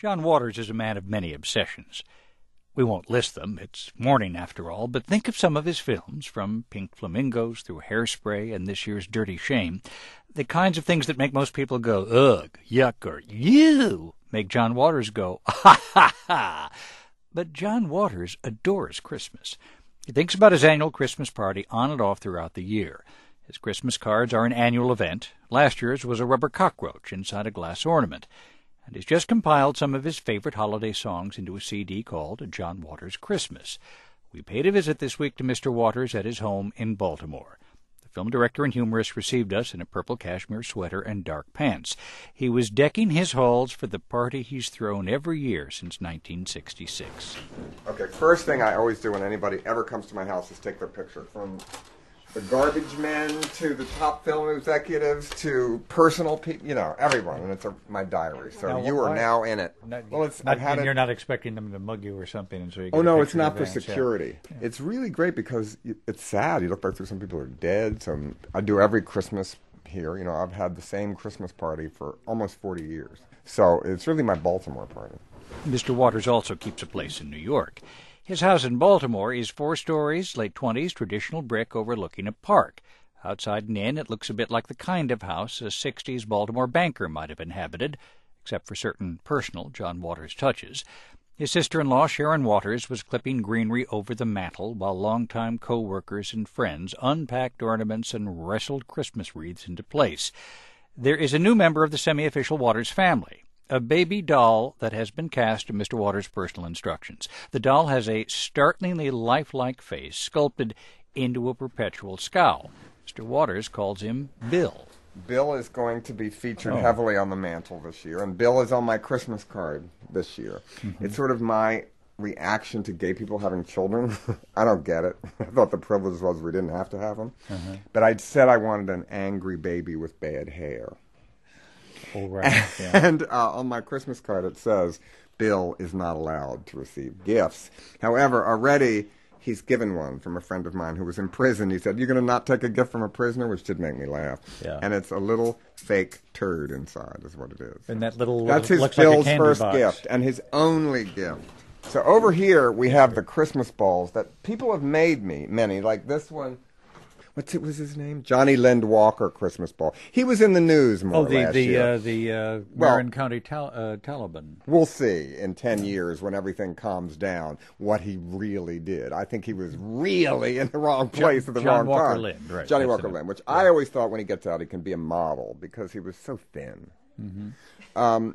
John Waters is a man of many obsessions. We won't list them, it's morning after all, but think of some of his films, from Pink Flamingos through Hairspray and this year's Dirty Shame. The kinds of things that make most people go, ugh, yuck, or ew, make John Waters go, ha, ha, ha. But John Waters adores Christmas. He thinks about his annual Christmas party on and off throughout the year. His Christmas cards are an annual event. Last year's was a rubber cockroach inside a glass ornament. And he's just compiled some of his favorite holiday songs into a CD called John Waters Christmas. We paid a visit this week to Mr. Waters at his home in Baltimore. The film director and humorist received us in a purple cashmere sweater and dark pants. He was decking his halls for the party he's thrown every year since 1966. Okay, first thing I always do when anybody ever comes to my house is take their picture. From the garbage men to the top film executives to personal people, everyone. And it's my diary. So now, you are now in it. You're not expecting them to mug you or something. And so you get no, it's not for security. Yeah. It's really great because it's sad. You look back through, some people are dead. So I do every Christmas here. I've had the same Christmas party for almost 40 years. So it's really my Baltimore party. Mr. Waters also keeps a place in New York. His house in Baltimore is 4 stories, late 20s, traditional brick overlooking a park. Outside and in, it looks a bit like the kind of house a 60s Baltimore banker might have inhabited, except for certain personal John Waters touches. His sister-in-law, Sharon Waters, was clipping greenery over the mantel while longtime co-workers and friends unpacked ornaments and wrestled Christmas wreaths into place. There is a new member of the semi-official Waters family, a baby doll that has been cast to Mr. Waters' personal instructions. The doll has a startlingly lifelike face sculpted into a perpetual scowl. Mr. Waters calls him Bill. Bill is going to be featured heavily on the mantle this year, and Bill is on my Christmas card this year. Mm-hmm. It's sort of my reaction to gay people having children. I don't get it. I thought the privilege was we didn't have to have them. Uh-huh. But I said I wanted an angry baby with bad hair. Oh, right. Yeah. And on my Christmas card it says, Bill is not allowed to receive gifts. However, already he's given one from a friend of mine who was in prison. He said, "You're going to not take a gift from a prisoner?" Which did make me laugh. Yeah. And it's a little fake turd inside is what it is. And that little That's his looks Bill's like a first box. gift and his only gift. So over here we have the Christmas balls that people have made me, many, like this one. What was his name? Johnny Lind Walker Christmas ball. He was in the news more last year. The Marin County Taliban. We'll see in 10 years when everything calms down what he really did. I think he was really in the wrong place at the wrong time. Lind, right. Johnny Walker Lind, which I always thought when he gets out he can be a model because he was so thin. Mm-hmm.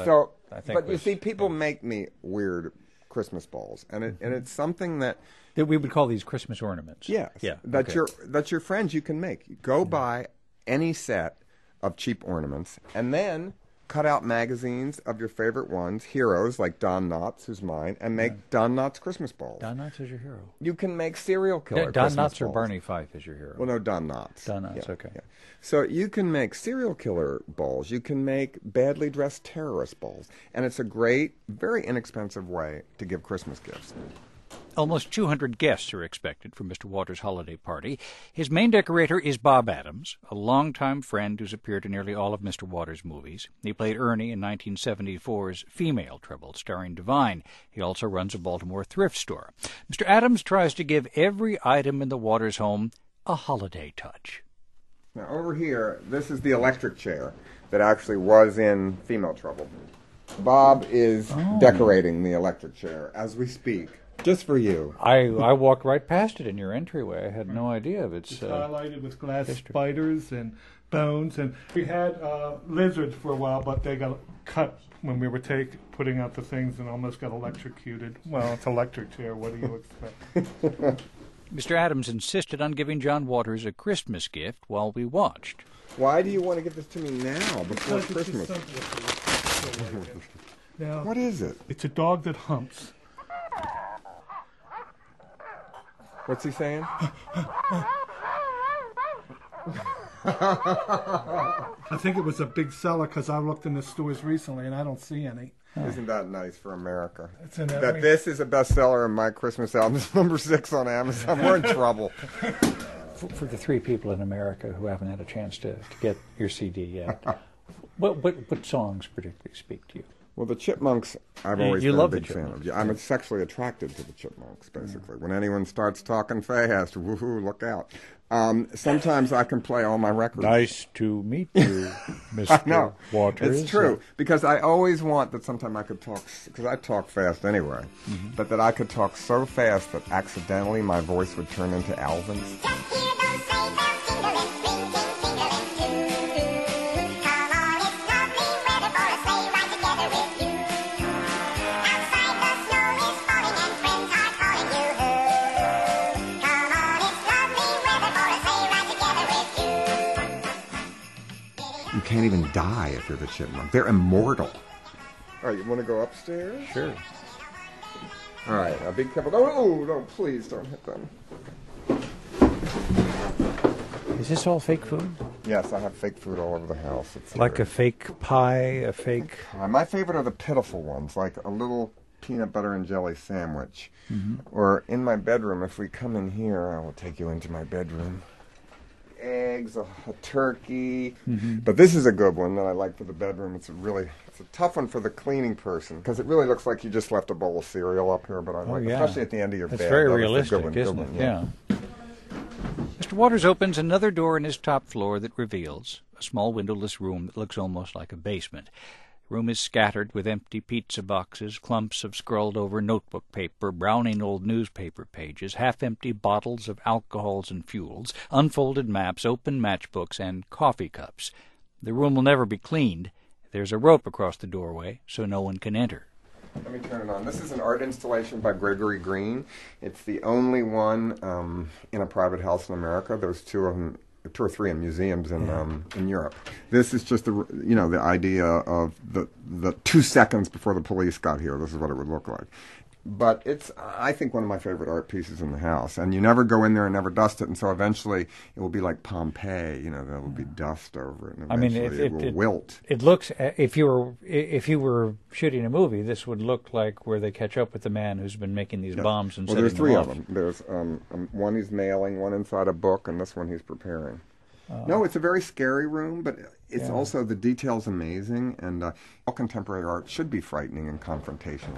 But you see, people make me weird Christmas balls, and it's something that we would call these Christmas ornaments. Yes. Yeah. That your friends you can make. Go buy any set of cheap ornaments and then cut out magazines of your favorite ones, heroes like Don Knotts, who's mine, and make Don Knotts Christmas balls. Don Knotts is your hero. You can make serial killer Don Christmas Knotts or balls. Barney Fife is your hero. Well, no, Don Knotts. Don Knotts, okay. Yeah. So you can make serial killer balls. You can make badly dressed terrorist balls. And it's a great, very inexpensive way to give Christmas gifts. Almost 200 guests are expected for Mr. Waters' holiday party. His main decorator is Bob Adams, a longtime friend who's appeared in nearly all of Mr. Waters' movies. He played Ernie in 1974's Female Trouble, starring Divine. He also runs a Baltimore thrift store. Mr. Adams tries to give every item in the Waters home a holiday touch. Now, over here, this is the electric chair that actually was in Female Trouble. Bob is decorating the electric chair as we speak. Just for you. I walked right past it in your entryway. I had no idea of its highlighted with glass spiders and bones. And we had lizards for a while, but they got cut when we were putting out the things and almost got electrocuted. Well, it's electric chair. What do you expect? Mr. Adams insisted on giving John Waters a Christmas gift while we watched. Why do you want to give this to me now, before Christmas? Now, what is it? It's a dog that humps. What's he saying? I think it was a big seller because I looked in the stores recently and I don't see any. Isn't that nice for America? That this is a bestseller and my Christmas album is number 6 on Amazon. We're in trouble. For the 3 people in America who haven't had a chance to get your CD yet, what songs particularly speak to you? Well, the chipmunks, I've always you been love a the big fan of. chipmunks, Yeah, I'm sexually attracted to the chipmunks, basically. When anyone starts talking fast, woohoo, look out. Sometimes I can play all my records. Nice to meet you, Mr. I know. Waters. It's true, because I always want that sometime I could talk, because I talk fast anyway, but that I could talk so fast that accidentally my voice would turn into Alvin's. You can't even die if you're the chipmunk. They're immortal. All right, you want to go upstairs? Sure. All right, now be careful. Oh, no, please don't hit them. Is this all fake food? Yes, I have fake food all over the house. It's Like a fake pie, a fake... My favorite are the pitiful ones, like a little peanut butter and jelly sandwich. Or in my bedroom, if we come in here, I will take you into my bedroom. Eggs, a turkey. But this is a good one that I like for the bedroom. It's a tough one for the cleaning person, because it really looks like you just left a bowl of cereal up here, but I like, especially at the end of your bed. It's very That was the realistic, good one, isn't good it? one, Yeah. Mr. Waters opens another door in his top floor that reveals a small windowless room that looks almost like a basement. The room is scattered with empty pizza boxes, clumps of scrawled-over notebook paper, browning old newspaper pages, half-empty bottles of alcohols and fuels, unfolded maps, open matchbooks, and coffee cups. The room will never be cleaned. There's a rope across the doorway, so no one can enter. Let me turn it on. This is an art installation by Gregory Green. It's the only one in a private house in America. There's two or three in museums in Europe. This is just the idea of the 2 seconds before the police got here. This is what it would look like. But it's, I think, one of my favorite art pieces in the house. And you never go in there and never dust it, and so eventually it will be like Pompeii. There will be dust over it, and eventually it will wilt. It looks, if you were shooting a movie, this would look like where they catch up with the man who's been making these bombs and setting them off. Well, there's 3 of them. There's one he's mailing, one inside a book, and this one he's preparing. No, it's a very scary room, but it's also, the detail's amazing, and all contemporary art should be frightening and confrontational.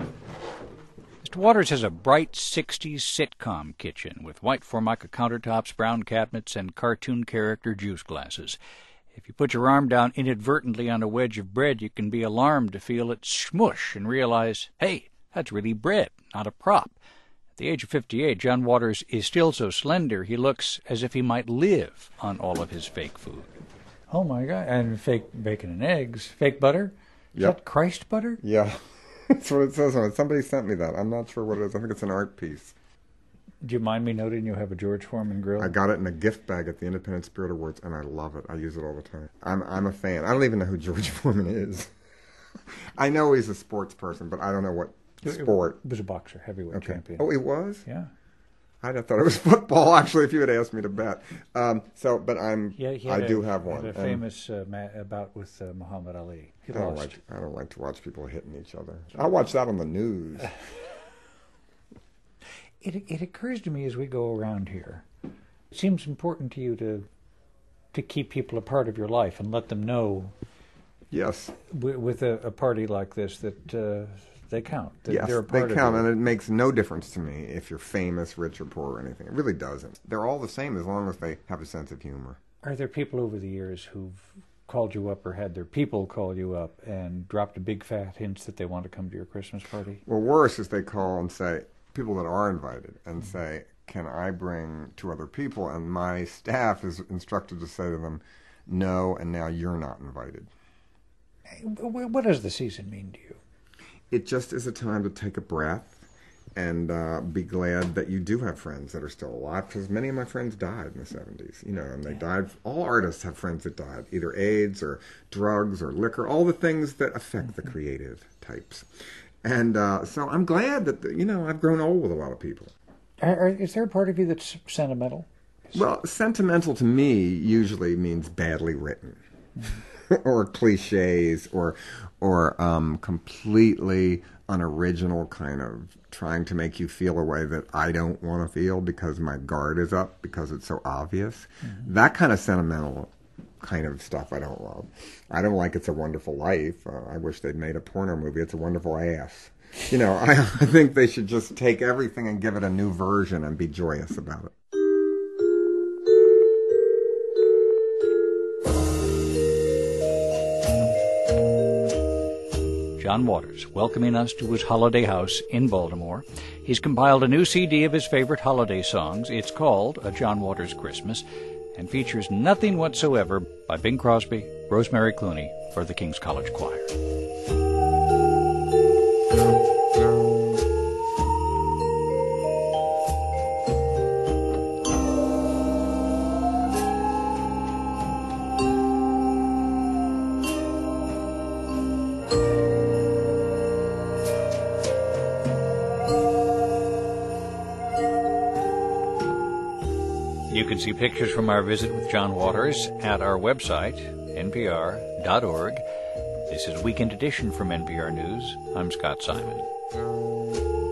Mr. Waters has a bright 60s sitcom kitchen with white Formica countertops, brown cabinets, and cartoon character juice glasses. If you put your arm down inadvertently on a wedge of bread, you can be alarmed to feel it smush and realize, hey, that's really bread, not a prop. At the age of 58, John Waters is still so slender he looks as if he might live on all of his fake food. Oh, my God. And fake bacon and eggs. Fake butter? Is that Christ butter? Yeah. That's what it says on it. Somebody sent me that. I'm not sure what it is. I think it's an art piece. Do you mind me noting you have a George Foreman grill? I got it in a gift bag at the Independent Spirit Awards, and I love it. I use it all the time. I'm a fan. I don't even know who George Foreman is. I know he's a sports person, but I don't know what sport. He was a boxer, heavyweight champion. Oh, he was? Yeah. I'd have thought it was football, actually, if you had asked me to bet. I do have one. He had a famous bout with Muhammad Ali. He lost. I don't like to watch people hitting each other. I'll watch that on the news. It occurs to me as we go around here, it seems important to you to keep people a part of your life and let them know. Yes. With a party like this that they count. Yes, they're a part they count, of and it makes no difference to me if you're famous, rich, or poor or anything. It really doesn't. They're all the same as long as they have a sense of humor. Are there people over the years who've called you up or had their people call you up and dropped a big fat hint that they want to come to your Christmas party? Well, worse is they call and say, people that are invited, and say, can I bring 2 other people? And my staff is instructed to say to them, no, and now you're not invited. What does the season mean to you? It just is a time to take a breath and be glad that you do have friends that are still alive, because many of my friends died in the 70s, and they died. All artists have friends that died, either AIDS or drugs or liquor, all the things that affect the creative types. And so I'm glad that, I've grown old with a lot of people. Is there a part of you that's sentimental? Well, sentimental to me usually means badly written. Or cliches, or completely unoriginal, kind of trying to make you feel a way that I don't want to feel because my guard is up because it's so obvious. That kind of sentimental kind of stuff I don't love. I don't like It's a Wonderful Life. I wish they'd made a porno movie, It's a Wonderful Ass. You know, I think they should just take everything and give it a new version and be joyous about it. John Waters, welcoming us to his holiday house in Baltimore. He's compiled a new CD of his favorite holiday songs. It's called A John Waters Christmas and features nothing whatsoever by Bing Crosby, Rosemary Clooney, or the King's College Choir. You can see pictures from our visit with John Waters at our website, npr.org. This is Weekend Edition from NPR News. I'm Scott Simon.